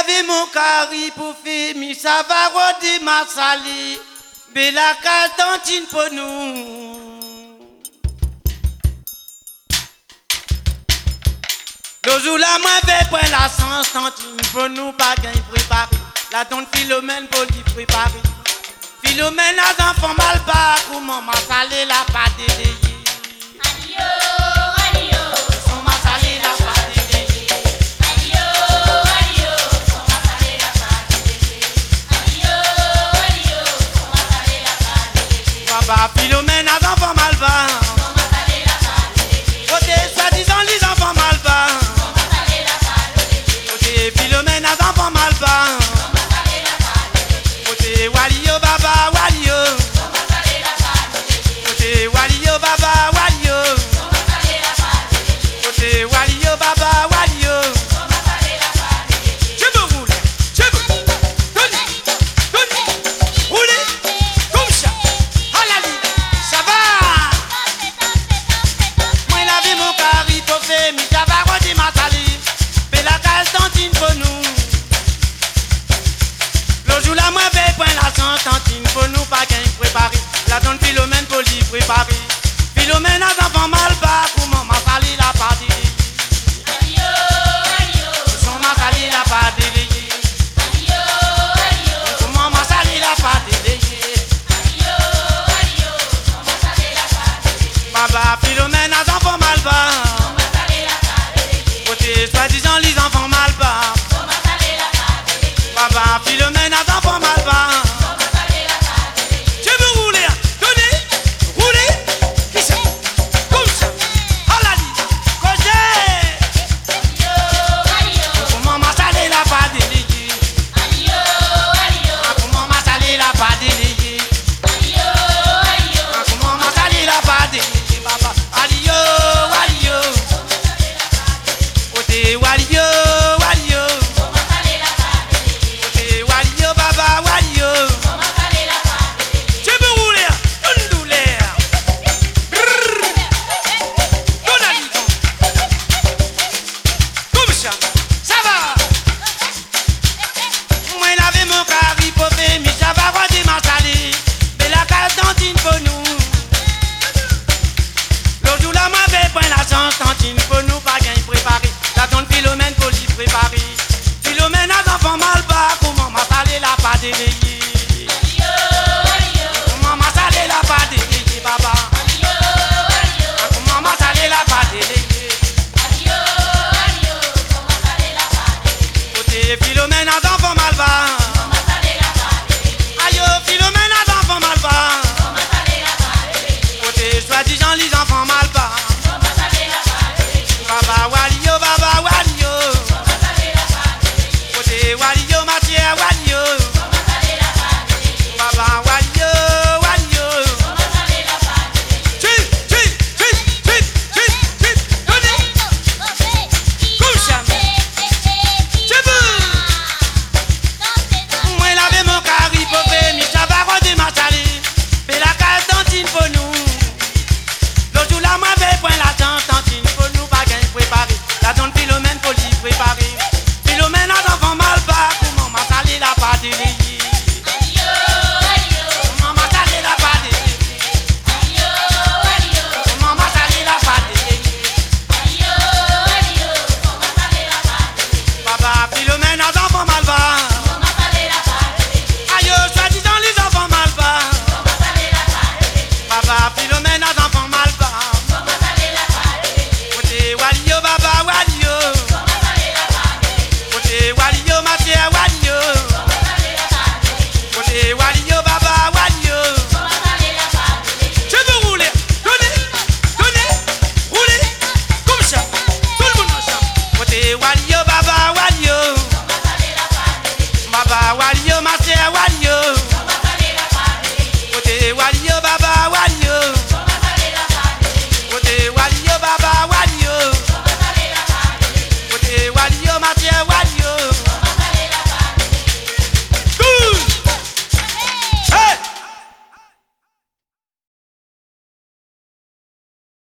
laver mon carré pour faire mi savaro de ma sali. Bella cantine pour nous. Le jour là, moi, vais prendre la cantine pour nous, pas qu'un préparé. La donne Philomène pour lui préparer. Philomène a des enfants mal bas, comment m'a salé la pâte de Philomène a des enfants mal bas. Côté soi-disant les enfants mal bas. Côté Philomène a des enfants mal bas. Côté Walio Baba Walio. Côté Walio Baba Walio. Côté Walio Baba Walio. Je veux rouler, je veux donner, rouler comme ça. Ça va. Moi la vie mon carré pour faire mi savaro de ma sali. Bella cantine pour nous. Le jour là moi vais prendre la cantine pour nous pas qu'un préparé. La donne Philomène pour lui préparer. Philomène a des enfants mal bas comment m'a sali la partie. Son m'a sali la partie. Comment m'a sali la partie. Baba Philomène a des enfants mal bas. Côté soi-disant les enfants mal bas. Baba Philomène a des enfants mal bas. Je veux rouler, donner, rouler, qui ça, comme ça, à la ligne, côté. Comment m'a salé la part déléguée. Comment m'a salé la part déléguée. Comment m'a salé la part déléguée. Baba Walio Walio. Côté Walio Walio. Côté Walio Baba Walio. Je veux rouler, une douleur. Donne à l'icon. Comme ça va. Moi laver mon carré pour faire mi savaro de ma sali. Bella cantine pour nous. Le jour là, moi vais prendre la cantine pour nous pas qu'un préparé. La donne Philomène pour lui préparer. Philomène a des enfants mal bas, comment m'a salé la pâte déléguée. Comment m'a salé la pâte déléguée, baba. Comment m'a salé la pâte déléguée. Côté Philomène a des